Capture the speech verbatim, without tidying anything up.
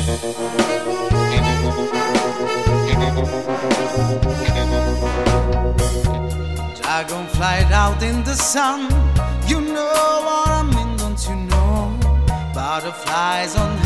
Dragonfly out in the sun, you know what I mean, don't you know? Butterflies on